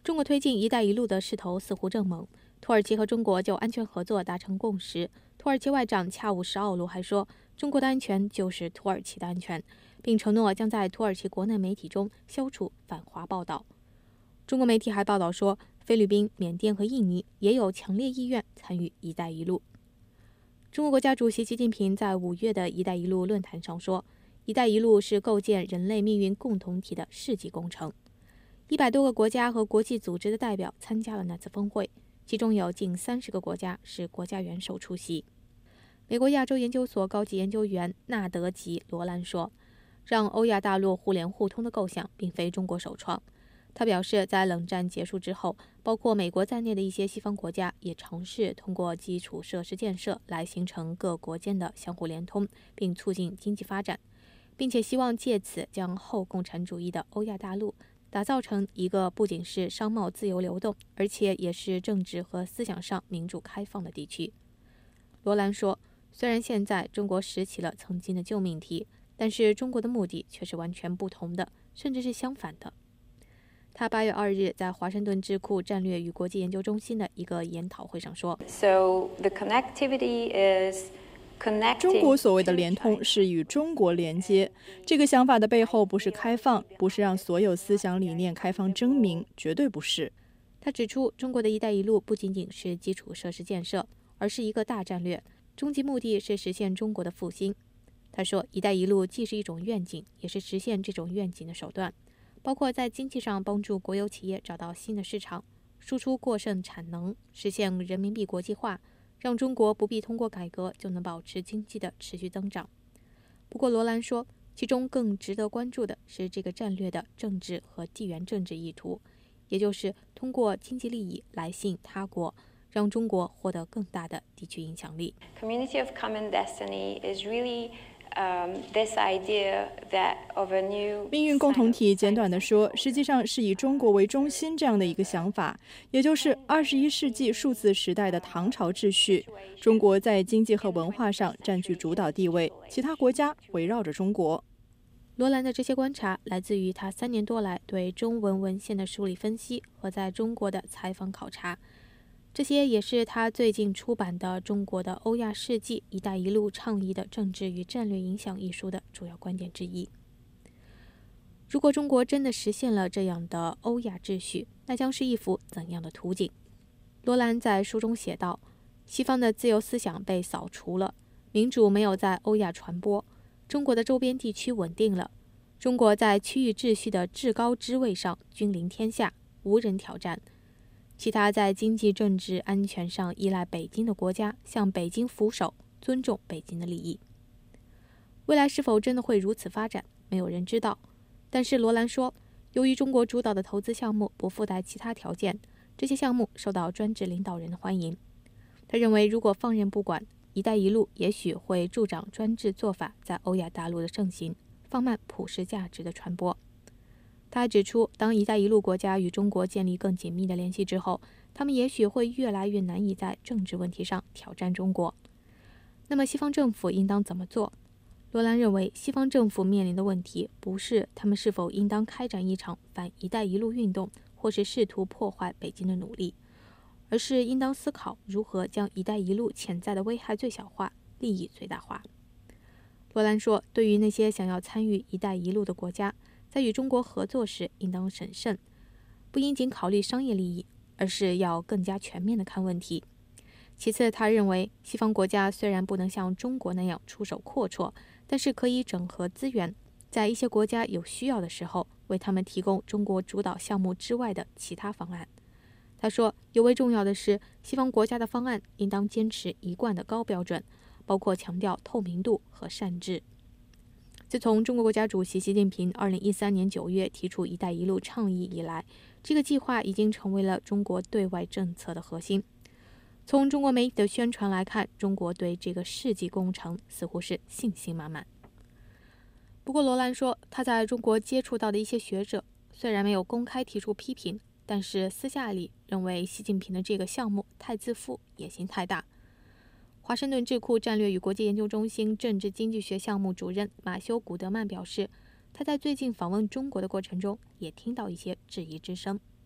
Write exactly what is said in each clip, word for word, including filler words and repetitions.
中国推进“一带一路”的势头似乎正猛，土耳其和中国就安全合作达成共识。土耳其外长恰武什奥卢还说，中国的安全就是土耳其的安全，并承诺将在土耳其国内媒体中消除反华报道。中国媒体还报道说，菲律宾、缅甸和印尼也有强烈意愿参与“一带一路”。中国国家主席习近平在五月的“一带一路”论坛上说，“一带一路”是构建人类命运共同体的世纪工程。一百多个国家和国际组织的代表参加了那次峰会，其中有近三十个国家是国家元首出席。美国亚洲研究所高级研究员纳德吉·罗兰说，让欧亚大陆互联互通的构想并非中国首创。他表示，在冷战结束之后，包括美国在内的一些西方国家也尝试通过基础设施建设来形成各国间的相互连通，并促进经济发展，并且希望借此将后共产主义的欧亚大陆打造成一个不仅是商贸自由流动，而且也是政治和思想上民主开放的地区。罗兰说，虽然现在中国拾起了曾经的旧命题，但是中国的目的却是完全不同的，甚至是相反的。他八月二日在华盛顿智库战略与国际研究中心的一个研讨会上说， So the connectivity is 中国所谓的联通是与中国连接，这个想法的背后不是开放，不是让所有思想理念开放争鸣，绝对不是。 他指出，中国的一带一路不仅仅是基础设施建设，而是一个大战略，终极目的是实现中国的复兴。他说，一带一路既是一种愿景，也是实现这种愿景的手段，包括在经济上帮助国有企业找到新的市场，输出过剩产能，实现人民币国际化，让中国不必通过改革就能保持经济的持续增长。不过罗兰说，其中更值得关注的是这个战略的政治和地缘政治意图，也就是通过经济利益来吸引他国，让中国获得更大的地区影响力。 Community of common destiny is really Um, this idea that of a new 命运共同体，简短地说，实际上是以中国为中心这样的一个想法，也就是二十一世纪数字时代的唐朝秩序。中国在经济和文化上占据主导地位，其他国家围绕着中国。 罗兰的这些观察来自于他三年多来对中文文献的梳理分析和在中国的采访考察。这些也是他最近出版的《中国的欧亚世纪“一带一路”倡议的政治与战略影响》一书的主要观点之一。如果中国真的实现了这样的欧亚秩序，那将是一幅怎样的图景？罗兰在书中写道，西方的自由思想被扫除了，民主没有在欧亚传播，中国的周边地区稳定了，中国在区域秩序的至高之位上君临天下，无人挑战。其他在经济、政治、安全上依赖北京的国家向北京俯首，尊重北京的利益。未来是否真的会如此发展，没有人知道。但是罗兰说，由于中国主导的投资项目不附带其他条件，这些项目受到专制领导人的欢迎。他认为，如果放任不管，一带一路也许会助长专制做法在欧亚大陆的盛行，放慢普世价值的传播。他还指出，当一带一路国家与中国建立更紧密的联系之后，他们也许会越来越难以在政治问题上挑战中国。那么西方政府应当怎么做？罗兰认为，西方政府面临的问题不是他们是否应当开展一场反一带一路运动，或是试图破坏北京的努力，而是应当思考如何将一带一路潜在的危害最小化，利益最大化。罗兰说，对于那些想要参与一带一路的国家，在与中国合作时应当审慎，不应仅考虑商业利益，而是要更加全面地看问题。其次，他认为西方国家虽然不能像中国那样出手阔绰，但是可以整合资源，在一些国家有需要的时候，为他们提供中国主导项目之外的其他方案。他说，尤为重要的是，西方国家的方案应当坚持一贯的高标准，包括强调透明度和善治。自从中国国家主席习近平二零一三年九月提出“一带一路”倡议以来，这个计划已经成为了中国对外政策的核心。从中国媒体的宣传来看，中国对这个世纪工程似乎是信心满满。不过罗兰说，他在中国接触到的一些学者虽然没有公开提出批评，但是私下里认为习近平的这个项目太自负，野心太大。华盛顿智库战略与国际研究中心政治经济学项目主任马修·古德曼表示，他在最近访问中国的过程中也听到一些质疑之声。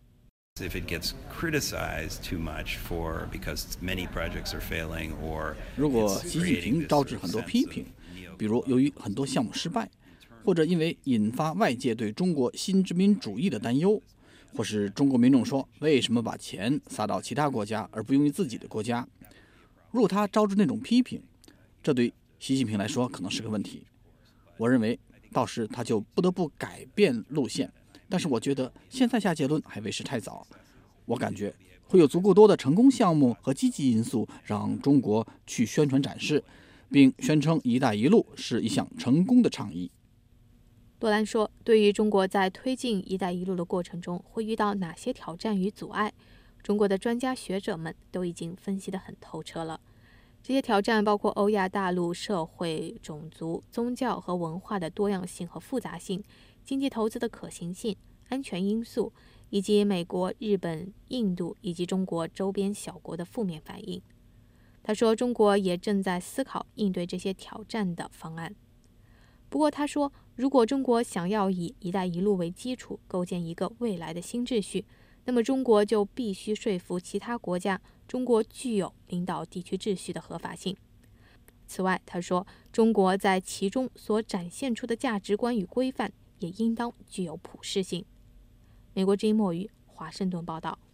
If it gets criticized too much for because many projects are failing, or 如果习近平招致很多批评，比如由于很多项目失败，或者因为引发外界对中国新殖民主义的担忧，或是中国民众说为什么把钱撒到其他国家而不用于自己的国家，如果他招致那种批评，这对习近平来说可能是个问题。我认为到时他就不得不改变路线，但是我觉得现在下结论还为时太早。我感觉会有足够多的成功项目和积极因素让中国去宣传展示，并宣称“一带一路”是一项成功的倡议。 多兰说，对于中国在推进“一带一路”的过程中会遇到哪些挑战与阻碍，中国的专家学者们都已经分析得很透彻了。这些挑战包括欧亚大陆社会、种族、宗教和文化的多样性和复杂性，经济投资的可行性、安全因素，以及美国、日本、印度以及中国周边小国的负面反应。他说，中国也正在思考应对这些挑战的方案。不过他说，如果中国想要以“一带一路”为基础构建一个未来的新秩序，那么中国就必须说服其他国家中国具有领导地区秩序的合法性。此外，他说，中国在其中所展现出的价值观与规范也应当具有普适性。美国之音墨鱼华盛顿报道。